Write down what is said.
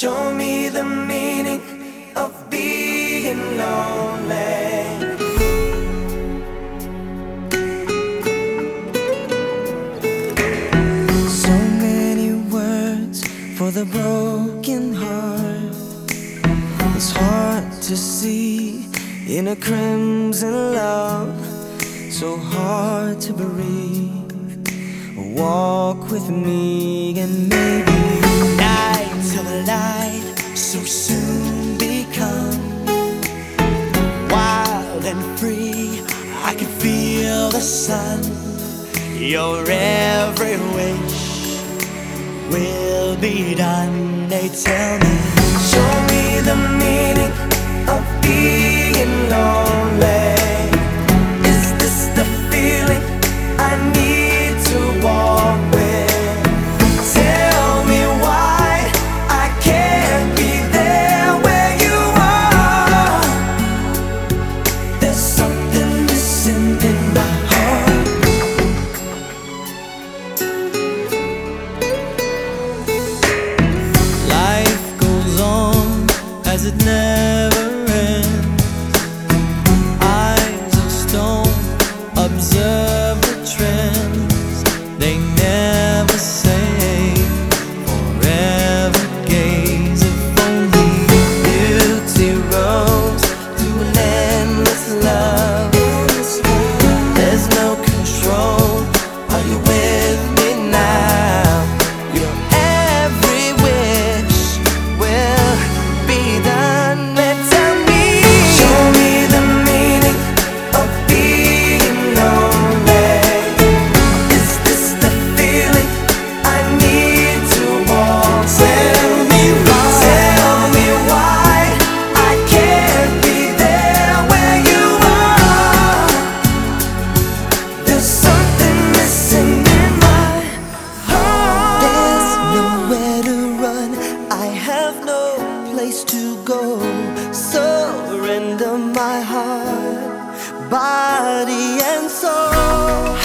Show me the meaning of being lonely. So many words for the broken heart. It's hard to see in a crimson love, so hard to breathe. Walk with me and maybe night till the light so soon become wild and free. I can feel the sun. Your every wish will be done. They tell me, show me the meaning of being lonely. Is this the feeling I need to walk with? Tell me why I can't be there where you are. There's something missing in my heart. Life goes on as it never ends. Eyes of stone observe the trends. They never say forever gaze. If only beauty rose through an endless love. There's no control. Are you with me now? Your every wish will be done. And tell me, show me the meaning of being lonely. Is this the feeling I need to walk? Tell me why I can't be there where you are. There's something missing in my heart. There's nowhere to run. I have no place to go. Surrender my heart, body and soul.